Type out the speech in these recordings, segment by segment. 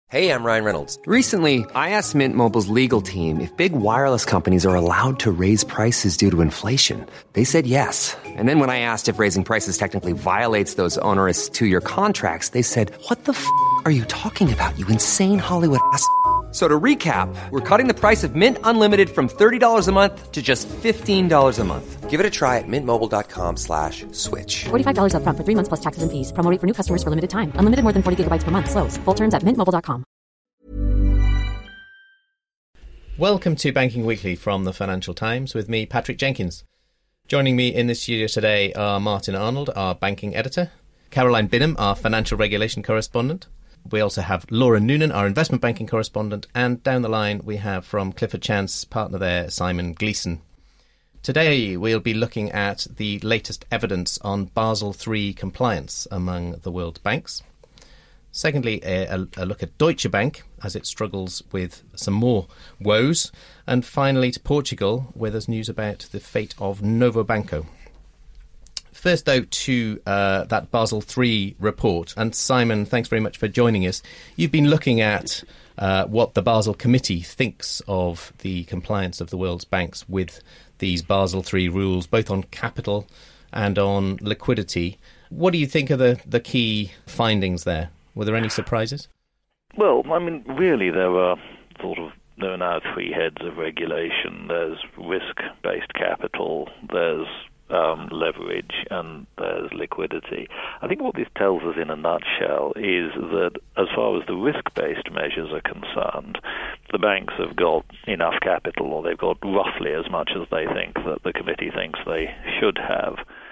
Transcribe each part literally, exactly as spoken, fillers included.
Hey, I'm Ryan Reynolds. Recently, I asked Mint Mobile's legal team if big wireless companies are allowed to raise prices due to inflation. They said yes. And then when I asked if raising prices technically violates those onerous two-year contracts, they said, what the f*** are you talking about, you insane Hollywood ass f- So to recap, we're cutting the price of Mint Unlimited from thirty dollars a month to just fifteen dollars a month. Give it a try at mintmobile.com slash switch. forty-five dollars up front for three months plus taxes and fees. Promo rate for new customers for limited time. Unlimited more than forty gigabytes per month. Slows full terms at mint mobile dot com. Welcome to Banking Weekly from the Financial Times with me, Patrick Jenkins. Joining me in the studio today are Martin Arnold, our banking editor, Caroline Binham, our financial regulation correspondent. We also have Laura Noonan, our investment banking correspondent, and down the line we have from Clifford Chance partner there, Simon Gleeson. Today we'll be looking at the latest evidence on Basel three compliance among the world's banks. Secondly, a, a look at Deutsche Bank as it struggles with some more woes. And finally to Portugal, where there's news about the fate of Novo Banco. First, though, to uh, that Basel three report. And Simon, thanks very much for joining us. You've been looking at uh, what the Basel Committee thinks of the compliance of the world's banks with these Basel three rules, both on capital and on liquidity. What do you think are the, the key findings there? Were there any surprises? Well, I mean, really, there are sort of there are now three heads of regulation. There's risk-based capital, there's um, leverage, and there's liquidity. I think what this tells us in a nutshell is that as far as the risk-based measures are concerned, the banks have got enough capital, or they've got roughly as much as they think that the committee thinks they should have.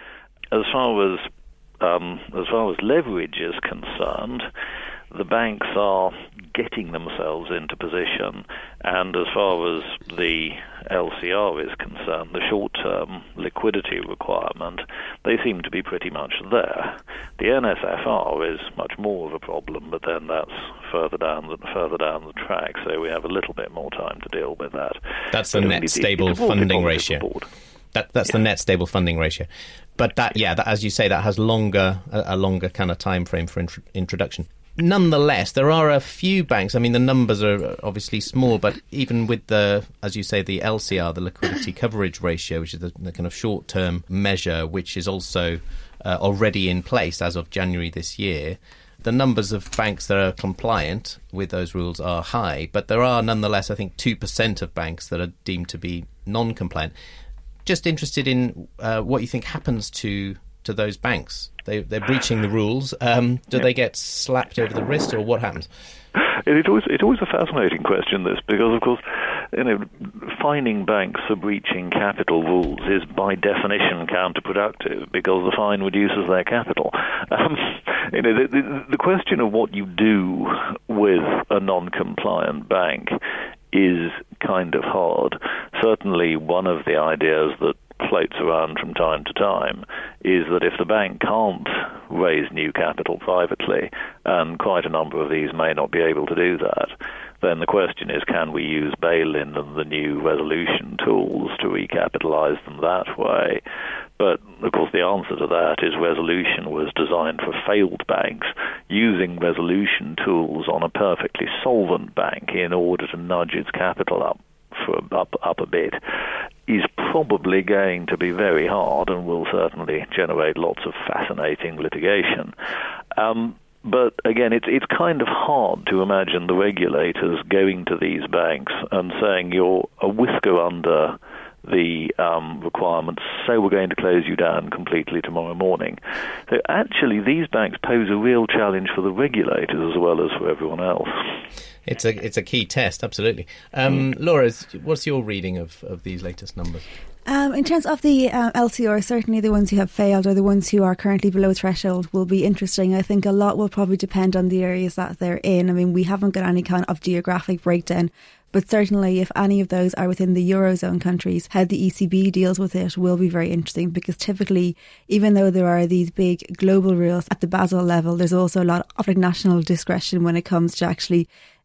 As far as Um, as far as leverage is concerned, the banks are getting themselves into position, and as far as the L C R is concerned, the short-term liquidity requirement, they seem to be pretty much there. The N S F R is much more of a problem, but then that's further down the further down the track, so we have a little bit more time to deal with that. That's the net stable funding ratio. That, that's yeah. the net stable funding ratio. But that, yeah, that, as you say, that has longer a, a longer kind of time frame for intro, introduction. Nonetheless, there are a few banks. I mean, the numbers are obviously small, but even with the, as you say, the L C R, the liquidity coverage ratio, which is the, the kind of short-term measure, which is also uh, already in place as of January this year, the numbers of banks that are compliant with those rules are high. But there are nonetheless, I think, two percent of banks that are deemed to be non-compliant. Just interested in uh, what you think happens to, to those banks. They, they're breaching the rules. Um, do yeah. they get slapped over the wrist, or what happens? It always, it's always a fascinating question, this, because, of course, you know, fining banks for breaching capital rules is by definition counterproductive, because the fine reduces their capital. Um, you know, the, the, the question of what you do with a non-compliant bank is kind of hard. Certainly one of the ideas that floats around from time to time is that if the bank can't raise new capital privately, and quite a number of these may not be able to do that, then the question is, can we use bail-in and the new resolution tools to recapitalize them that way? But, of course, the answer to that is resolution was designed for failed banks. Using resolution tools on a perfectly solvent bank in order to nudge its capital up for up, up a bit is probably going to be very hard and will certainly generate lots of fascinating litigation. Um, But again, it's it's kind of hard to imagine the regulators going to these banks and saying you're a whisker under the um, requirements, so we're going to close you down completely tomorrow morning. So actually, these banks pose a real challenge for the regulators as well as for everyone else. It's a it's a key test, absolutely. Um, mm. Laura, what's your reading of, of these latest numbers? Um, in terms of the uh, L C R, certainly the ones who have failed or the ones who are currently below threshold will be interesting. I think a lot will probably depend on the areas that they're in. I mean, we haven't got any kind of geographic breakdown, but certainly if any of those are within the Eurozone countries, how the E C B deals with it will be very interesting, because typically, even though there are these big global rules at the Basel level, there's also a lot of like national discretion when it comes to actually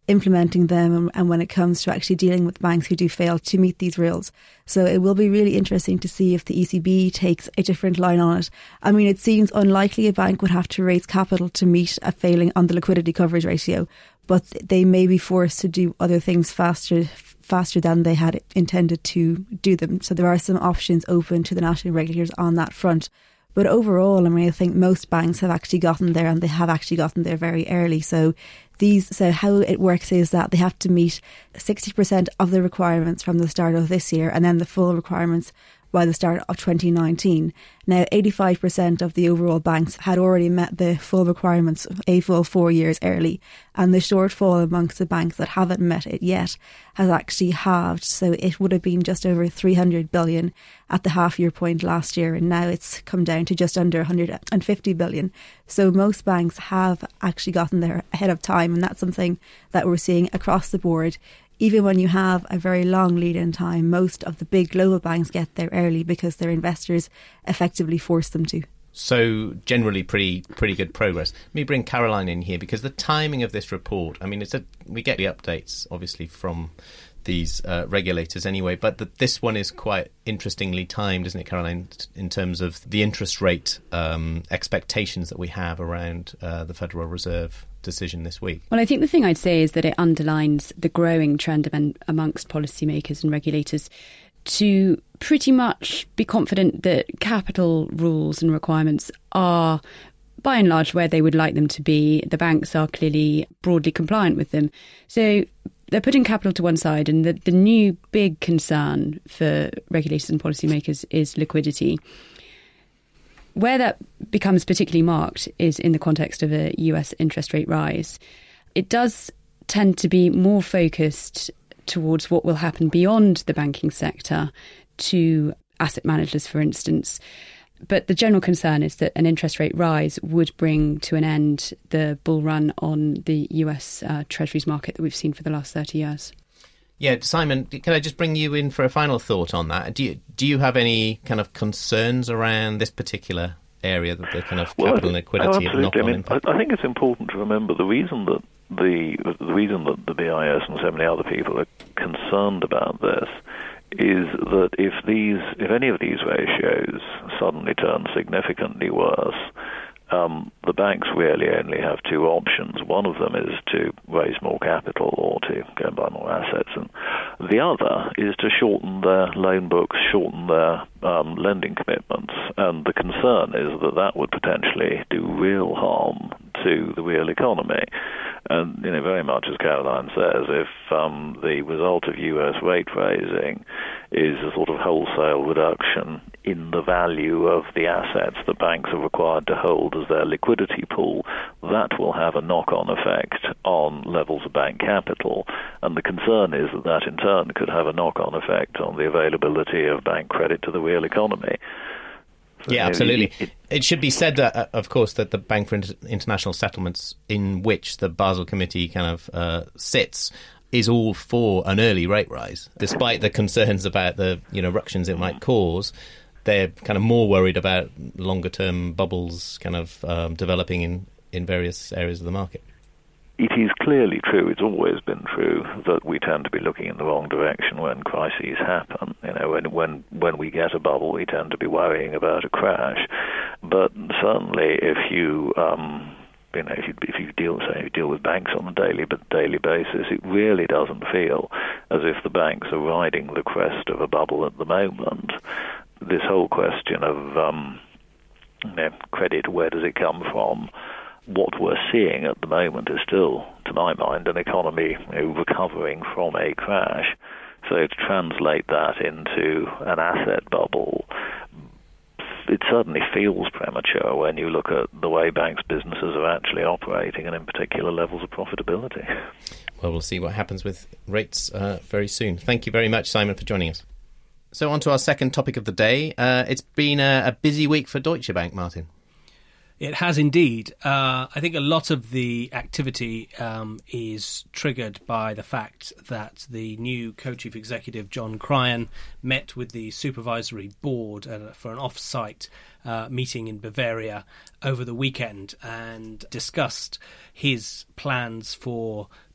implementing them and, and when it comes to actually dealing with banks who do fail to meet these rules. So it will be really interesting to see if the E C B takes a different line on it. I mean, it seems unlikely a bank would have to raise capital to meet a failing on the liquidity coverage ratio, but they may be forced to do other things faster faster than they had intended to do them. So there are some options open to the national regulators on that front. But overall, I mean, I think most banks have actually gotten there, and they have actually gotten there very early. So these, so how it works is that they have to meet sixty percent of the requirements from the start of this year, and then the full requirements by the start of twenty nineteen. Now, eighty-five percent of the overall banks had already met the full requirements a full four years early, and the shortfall amongst the banks that haven't met it yet has actually halved. So it would have been just over three hundred billion at the half year point last year, and now it's come down to just under one hundred fifty billion. So most banks have actually gotten there ahead of time, and that's something that we're seeing across the board. Even when you have a very long lead-in time, most of the big global banks get there early because their investors effectively force them to. So generally pretty pretty good progress. Let me bring Caroline in here, because the timing of this report, I mean, it's a, we get the updates, obviously, from these uh, regulators anyway, but the, this one is quite interestingly timed, isn't it, Caroline, in terms of the interest rate um, expectations that we have around uh, the Federal Reserve decision this week? Well, I think the thing I'd say is that it underlines the growing trend among, amongst policymakers and regulators to pretty much be confident that capital rules and requirements are by and large where they would like them to be. The banks are clearly broadly compliant with them. So they're putting capital to one side, and the, the new big concern for regulators and policymakers is liquidity. Where that becomes particularly marked is in the context of a U S interest rate rise. It does tend to be more focused towards what will happen beyond the banking sector to asset managers, for instance. But the general concern is that an interest rate rise would bring to an end the bull run on the U S uh, Treasuries market that we've seen for the last thirty years. Yeah, Simon, can I just bring you in for a final thought on that? Do you, do you have any kind of concerns around this particular area, that the kind of well, capital and liquidity oh, and knock-on I mean, impact? I, I think it's important to remember the reason that the the reason that the B I S and so many other people are concerned about this is that if these, if any of these ratios suddenly turn significantly worse, um, the banks really only have two options. One of them is to raise more capital or to go and buy more assets, and the other is to shorten their loan books, shorten their um, lending commitments. And the concern is that that would potentially do real harm to the real economy. And, you know, very much as Caroline says, if um, the result of U S rate raising is a sort of wholesale reduction in the value of the assets that banks are required to hold as their liquidity pool, that will have a knock-on effect on levels of bank capital. And the concern is that that in turn could have a knock-on effect on the availability of bank credit to the real economy. So, yeah, you know, absolutely. It, it, it should be said that, uh, of course, that the Bank for Inter- International Settlements, in which the Basel Committee kind of uh, sits, is all for an early rate rise, despite the concerns about the, you know, ructions it might cause. They're kind of more worried about longer-term bubbles kind of um, developing in, in various areas of the market. It is clearly true, it's always been true, that we tend to be looking in the wrong direction when crises happen. You know, when when when we get a bubble, we tend to be worrying about a crash. But certainly, if you um, you know, if you if you deal say you deal with banks on a daily but daily basis, it really doesn't feel as if the banks are riding the crest of a bubble at the moment. This whole question of um, you know, credit, where does it come from? What we're seeing at the moment is still, to my mind, an economy you know, recovering from a crash. So to translate that into an asset bubble, it certainly feels premature when you look at the way banks' businesses are actually operating, and in particular levels of profitability. Well, we'll see what happens with rates uh, very soon. Thank you very much, Simon, for joining us. So on to our second topic of the day. Uh, it's been a, a busy week for Deutsche Bank, Martin. It has indeed. Uh, I think a lot of the activity um, is triggered by the fact that the new co-chief executive, John Cryan, met with the supervisory board uh, for an off-site uh, meeting in Bavaria over the weekend and discussed his plans for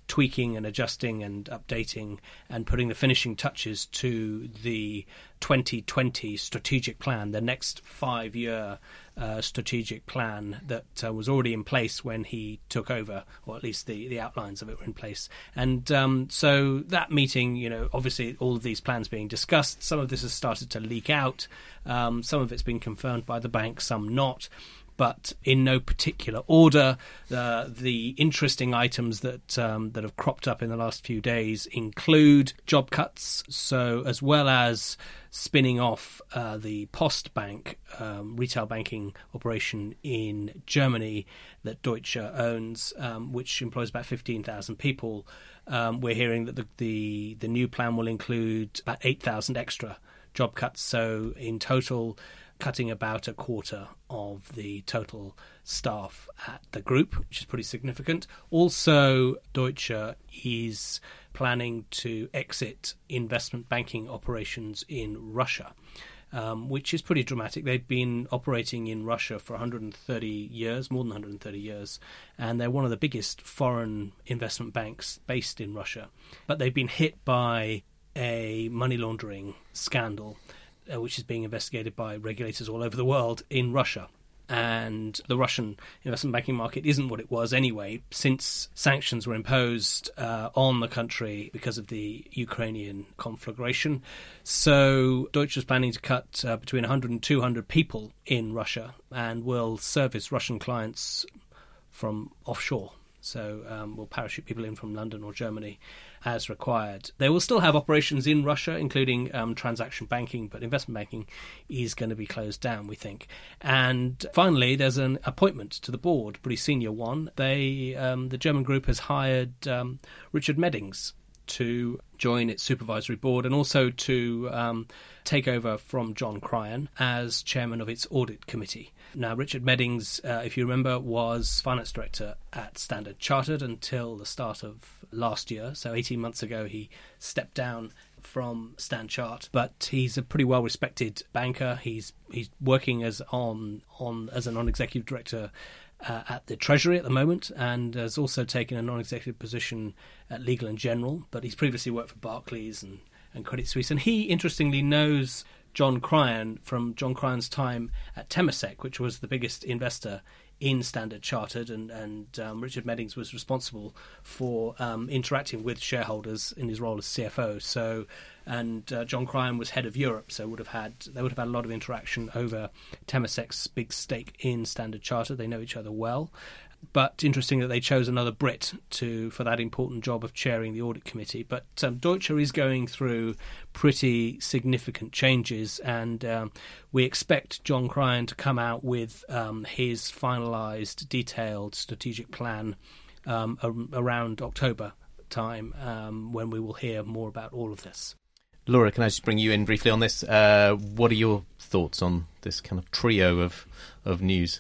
tweaking and adjusting and updating and putting the finishing touches to the twenty twenty strategic plan, the next five-year uh, strategic plan that uh, was already in place when he took over, or at least the, the outlines of it were in place. And um, so that meeting, you know, obviously all of these plans being discussed, some of this has started to leak out, um, some of it's been confirmed by the bank, some not. But in no particular order. Uh, the interesting items that um, that have cropped up in the last few days include job cuts. So as well as spinning off uh, the Postbank um, retail banking operation in Germany that Deutsche owns, um, which employs about fifteen thousand people, um, we're hearing that the, the, the new plan will include about eight thousand extra job cuts. So in total, cutting about a quarter of the total staff at the group, which is pretty significant. Also, Deutsche is planning to exit investment banking operations in Russia, um, which is pretty dramatic. They've been operating in Russia for one hundred thirty years, more than one hundred thirty years, and they're one of the biggest foreign investment banks based in Russia. But they've been hit by a money laundering scandal, Uh, which is being investigated by regulators all over the world in Russia. And the Russian investment banking market isn't what it was anyway, since sanctions were imposed uh, on the country because of the Ukrainian conflagration. So Deutsche is planning to cut uh, between one hundred and two hundred people in Russia and will service Russian clients from offshore. So um, we'll parachute people in from London or Germany as required. They will still have operations in Russia, including um, transaction banking, but investment banking is going to be closed down, we think. And finally, there's an appointment to the board, pretty senior one. They, um, the German group has hired um, Richard Meddings to join its supervisory board and also to um, take over from John Cryan as chairman of its audit committee. Now, Richard Meddings, uh, if you remember, was finance director at Standard Chartered until the start of last year. So eighteen months ago, he stepped down from Stan Chart, but he's a pretty well-respected banker. He's he's working as on on as a non-executive director Uh, at the Treasury at the moment, and has also taken a non-executive position at Legal and General, but he's previously worked for Barclays and, and Credit Suisse. And he, interestingly, knows John Cryan from John Cryan's time at Temasek, which was the biggest investor in Standard Chartered, and, and um, Richard Meddings was responsible for um, interacting with shareholders in his role as C F O. So, and uh, John Cryan was head of Europe, so would have had they would have had a lot of interaction over Temasek's big stake in Standard Chartered. They know each other well. But interesting that they chose another Brit to for that important job of chairing the audit committee. But um, Deutsche is going through pretty significant changes, and um, we expect John Cryan to come out with um, his finalised, detailed strategic plan um, a- around October time, um, when we will hear more about all of this. Laura, can I just bring you in briefly on this? Uh, what are your thoughts on this kind of trio of of news?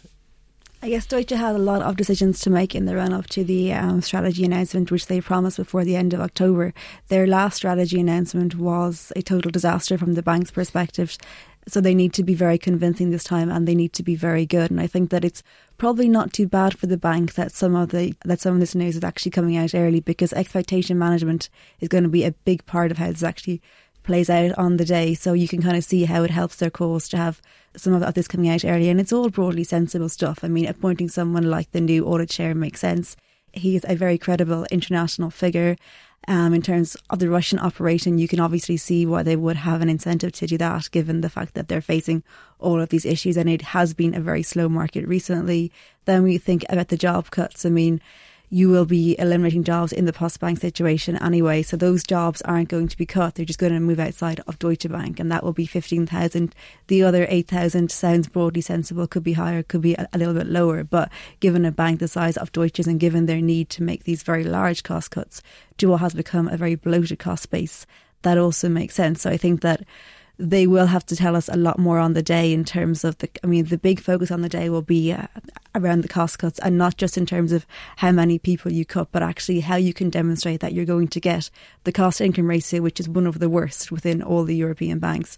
I guess Deutsche had a lot of decisions to make in the run-up to the um, strategy announcement, which they promised before the end of October. Their last strategy announcement was a total disaster from the bank's perspective, so they need to be very convincing this time, and they need to be very good. And I think that it's probably not too bad for the bank that some of the that some of this news is actually coming out early, because expectation management is going to be a big part of how this actually plays out on the day. So you can kind of see how it helps their cause to have some of this coming out early, and it's all broadly sensible stuff. I mean, appointing someone like the new audit chair makes sense. He is a very credible international figure. Um, in terms of the Russian operation, you can obviously see why they would have an incentive to do that, given the fact that they're facing all of these issues, and it has been a very slow market recently. Then we think about the job cuts. I mean, you will be eliminating jobs in the Postbank situation anyway, so those jobs aren't going to be cut. They're just going to move outside of Deutsche Bank, and that will be fifteen thousand. The other eight thousand sounds broadly sensible, could be higher, could be a, a little bit lower, but given a bank the size of Deutsche's and given their need to make these very large cost cuts to what has become a very bloated cost base, that also makes sense. So I think that they will have to tell us a lot more on the day in terms of the, I mean, the big focus on the day will be uh, around the cost cuts, and not just in terms of how many people you cut, but actually how you can demonstrate that you're going to get the cost income ratio, which is one of the worst within all the European banks,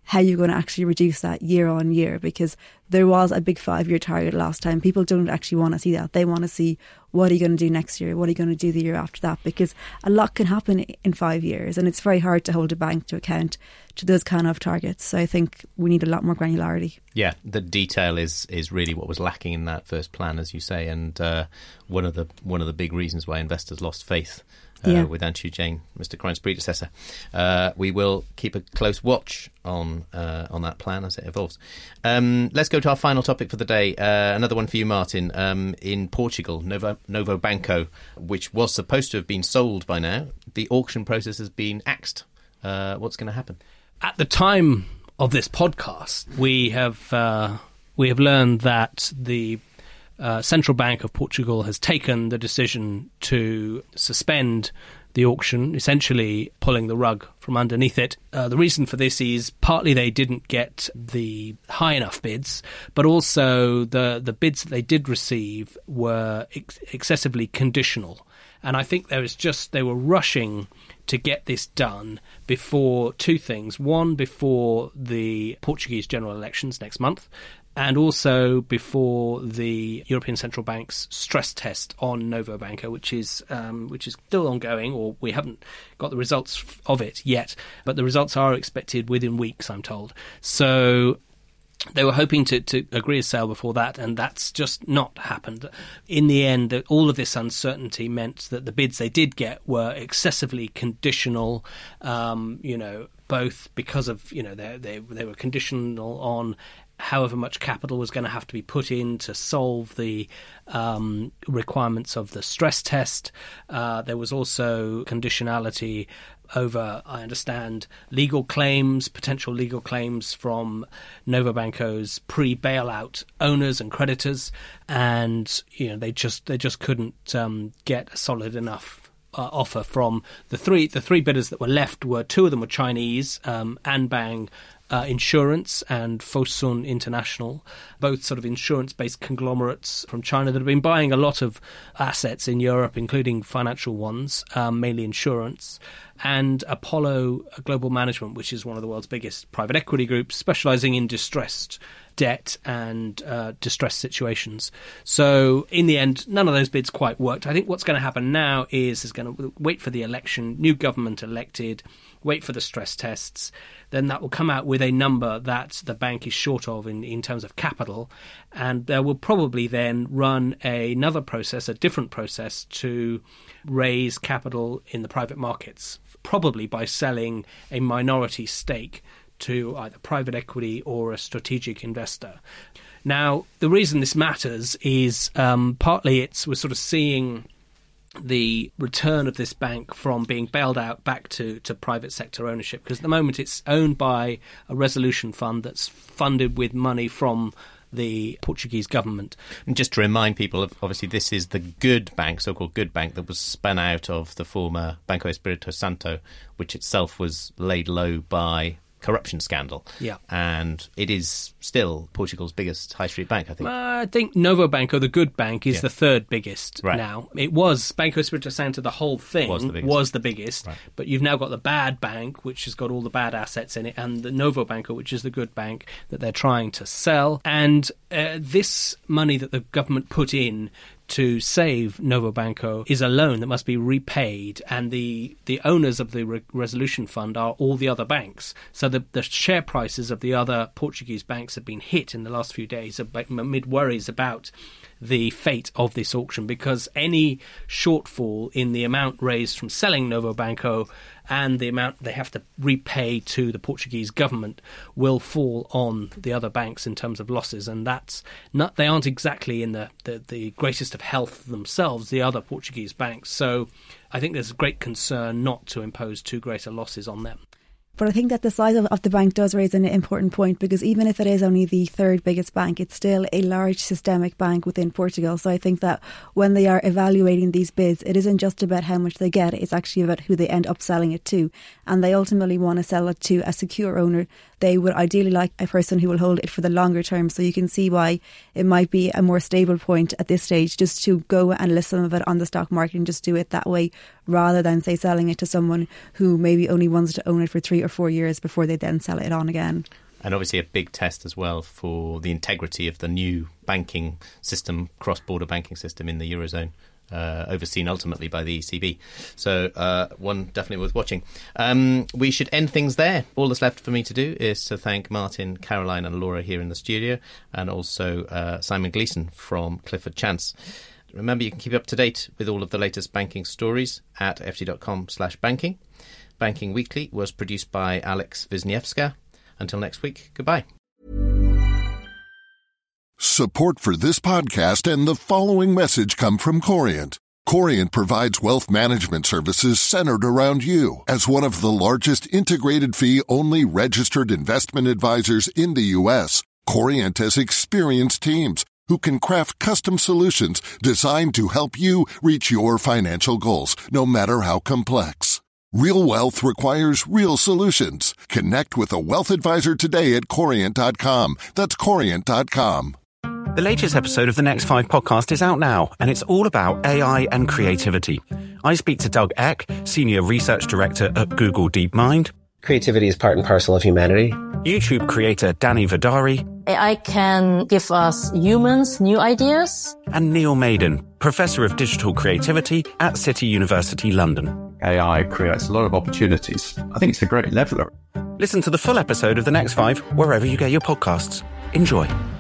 how you're going to actually reduce that year on year, because there was a big five-year target last time. People don't actually want to see that. They want to see, what are you going to do next year? What are you going to do the year after that? Because a lot can happen in five years and it's very hard to hold a bank to account to those kind of targets. So I think we need a lot more granularity. Yeah, the detail is is really what was lacking in that first plan, as you say, and uh, one of the one of the big reasons why investors lost faith Uh, yeah. with Anshu Jain, Mister Crine's predecessor. Uh, we will keep a close watch on uh, on that plan as it evolves. Um, let's go to our final topic for the day. Uh, another one for you, Martin. Um, in Portugal, Novo, Novo Banco, which was supposed to have been sold by now, the auction process has been axed. Uh, what's going to happen? At the time of this podcast, we have uh, we have learned that the Uh, Central Bank of Portugal has taken the decision to suspend the auction, essentially pulling the rug from underneath it. Uh, the reason for this is partly they didn't get the high enough bids, but also the, the bids that they did receive were ex- excessively conditional. And I think there was just, they were rushing to get this done before two things. One, before the Portuguese general elections next month, and also before the European Central Bank's stress test on Novo Banco, which is um, which is still ongoing, or we haven't got the results of it yet, but the results are expected within weeks, I'm told. So they were hoping to, to agree a sale before that, and that's just not happened. In the end, all of this uncertainty meant that the bids they did get were excessively conditional, um, you know, both because of, you know, they, they, they were conditional on however much capital was going to have to be put in to solve the um, requirements of the stress test. Uh, there was also conditionality over, I understand, legal claims, potential legal claims from Novo Banco's pre-bailout owners and creditors, and you know they just they just couldn't um, get a solid enough uh, offer from the three the three bidders that were left. Were two of them were Chinese, um, Anbang Uh, Insurance and Fosun International, both sort of insurance-based conglomerates from China that have been buying a lot of assets in Europe, including financial ones, um, mainly insurance, and Apollo Global Management, which is one of the world's biggest private equity groups, specialising in distressed debt and uh, distressed situations. So in the end, none of those bids quite worked. I think what's going to happen now is is going to wait for the election, new government elected, wait for the stress tests, then that will come out with a number that the bank is short of in, in terms of capital, and there will probably then run a, another process, a different process, to raise capital in the private markets, probably by selling a minority stake to either private equity or a strategic investor. Now, the reason this matters is um, partly it's we're sort of seeing the return of this bank from being bailed out back to, to private sector ownership, because at the moment it's owned by a resolution fund that's funded with money from the Portuguese government. And just to remind people, of, obviously this is the good bank, so-called good bank, that was spun out of the former Banco Espírito Santo, which itself was laid low by corruption scandal. Yeah. And it is still Portugal's biggest high street bank, I think. Uh, I think Novo Banco, the good bank, is yeah. the third biggest right. now. It was Banco Espírito Santo, the whole thing was the biggest. Was the biggest right. But you've now got the bad bank, which has got all the bad assets in it, and the Novo Banco, which is the good bank that they're trying to sell. And uh, this money that the government put in to save Novo Banco is a loan that must be repaid, and the, the owners of the re- resolution fund are all the other banks. So the, the share prices of the other Portuguese banks have been hit in the last few days amid worries about the fate of this auction, because any shortfall in the amount raised from selling Novo Banco and the amount they have to repay to the Portuguese government will fall on the other banks in terms of losses, and that's not they aren't exactly in the, the, the greatest of health themselves, the other Portuguese banks. So I think there's a great concern not to impose too greater losses on them. But I think that the size of, of the bank does raise an important point, because even if it is only the third biggest bank, it's still a large systemic bank within Portugal. So I think that when they are evaluating these bids, it isn't just about how much they get, it's actually about who they end up selling it to. And they ultimately want to sell it to a secure owner. They would ideally like a person who will hold it for the longer term. So you can see why it might be a more stable point at this stage just to go and list some of it on the stock market and just do it that way, rather than, say, selling it to someone who maybe only wants to own it for three or or four years before they then sell it on again. And obviously a big test as well for the integrity of the new banking system, cross-border banking system in the Eurozone, uh, overseen ultimately by the E C B. So uh, one definitely worth watching. Um, we should end things there. All that's left for me to do is to thank Martin, Caroline and Laura here in the studio, and also uh, Simon Gleeson from Clifford Chance. Remember, you can keep up to date with all of the latest banking stories at ft.com slash banking. Banking Weekly was produced by Alex Wisniewska. Until next week, goodbye. Support for this podcast and the following message come from Corient. Corient provides wealth management services centered around you. As one of the largest integrated fee-only registered investment advisors in the U S, Corient has experienced teams who can craft custom solutions designed to help you reach your financial goals, no matter how complex. Real wealth requires real solutions. Connect with a wealth advisor today at Corient dot com. That's Corient dot com. The latest episode of the Next Five podcast is out now, and it's all about A I and creativity. I speak to Doug Eck, Senior Research Director at Google DeepMind. Creativity is part and parcel of humanity. YouTube creator Danny Vidari. A I can give us humans new ideas. And Neil Maiden, Professor of Digital Creativity at City University London. A I creates a lot of opportunities. I think it's a great leveler. Listen to the full episode of The Next Five wherever you get your podcasts. Enjoy.